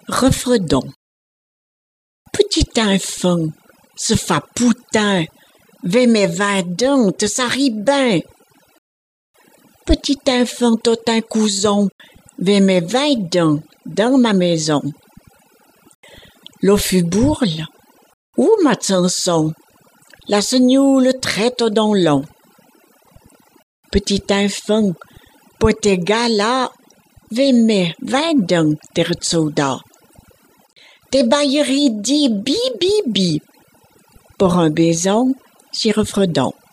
Refredon. Petit enfant, se fa poutin, ve mes vadon, te ça rit ben. Petit enfant, tot un couson, ve mes vadon, dans ma maison. L'eau fut bourle, où ma chanson, la seignoule traite dans long. Petit enfant, pote gala, ve mes vadon, terzoda. Tes bailleries dit bi bi bi. Pour un baison, j'y refredon.